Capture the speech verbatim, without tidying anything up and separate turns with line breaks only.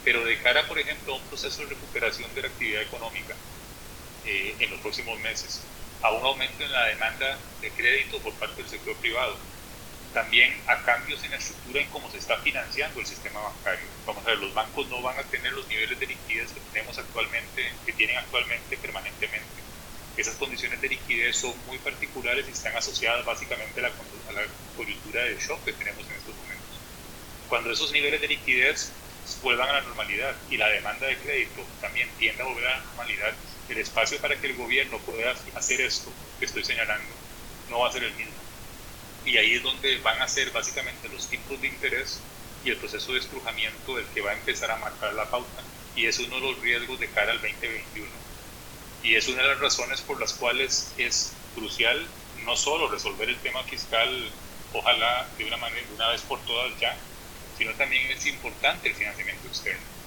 Pero de cara, por ejemplo, a un proceso de recuperación de la actividad económica eh, en los próximos meses, a un aumento en la demanda de crédito por parte del sector privado, también a cambios en la estructura en cómo se está financiando el sistema bancario. Vamos a ver, los bancos no van a tener los niveles de liquidez que tenemos actualmente, que tienen actualmente permanentemente. Esas condiciones de liquidez son muy particulares y están asociadas básicamente a la, a la coyuntura de shock que tenemos en estos momentos. Cuando esos niveles de liquidez vuelvan a la normalidad y la demanda de crédito también tiende a volver a la normalidad, el espacio para que el gobierno pueda hacer esto que estoy señalando no va a ser el mismo. Y ahí es donde van a ser básicamente los tipos de interés y el proceso de estrujamiento el que va a empezar a marcar la pauta. Y es uno de los riesgos de cara al veinte veintiuno. Y es una de las razones por las cuales es crucial no solo resolver el tema fiscal, ojalá de una manera, de una vez por todas ya, sino también es importante el financiamiento externo.